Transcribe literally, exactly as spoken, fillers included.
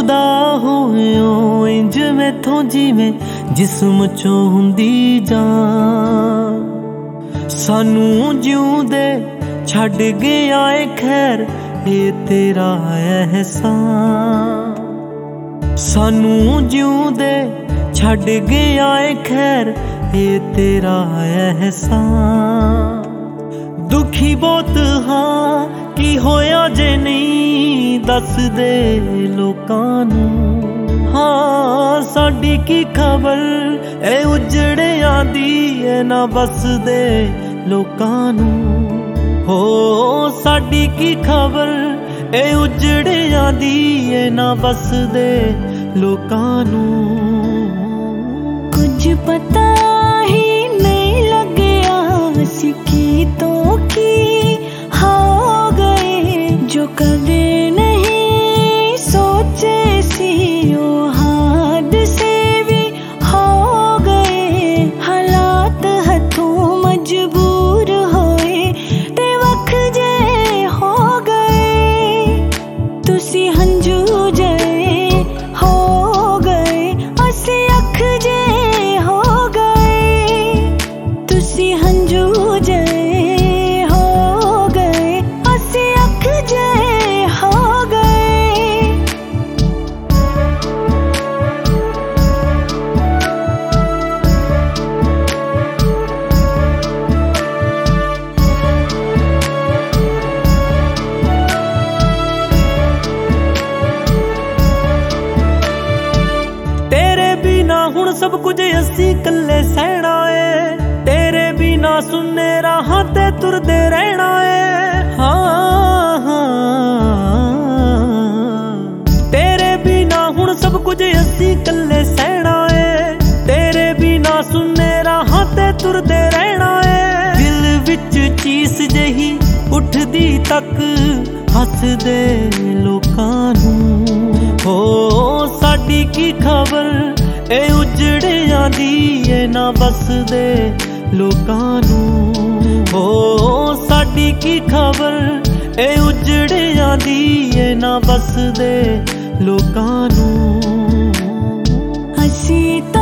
जुदा होयो इंज मैथों जिवें जिस्म चों हुंदी जान। सानू जिउंदे छड्ड गया ए खैर ये तेरा एहसान। सानू जिउंदे छड्ड गया ए खैर ये तेरा एहसान। दुखी बहुत हाँ की होया जे नहीं दस दे लोकां नू। हाँ साडी की खबर ए उजड़ियां दी ए ना बस दे लोकां नू। हो साडी की खबर ए उजड़ियां दी ए ना बस दे लोकां नू। कुछ पता ही नहीं लगया असीं की तो की हो गए जो कदे नहीं सोचे सी ओ हादसे भी हो गए। हालात हथों मजबूर होए ते वख जे हो गए। तुसी हंजू जे हो गए असी अख जे हो गए। तुसी हंजू जे हो गए असी अख जे हो गए। तेरे बिना हुण सब कुछ असी कल्ले सहना है। तेरे बिना सुनने राहां ते तुरदे रहना है। हाँ हाँ तेरे बिना हुण सब कुछ असी कल्ले सहना है। तेरे बिना सुनने राहां ते तुरदे रहना है। दिल विच चीस जही उठदी तक हसदे लोकां नू। हो साडी की खबर ए उजड़ियां दी ए ना बस दे लोकां नू। हो साडी की खबर ए उजड़ियां दी ए ना बस दे लोकां नू। असीं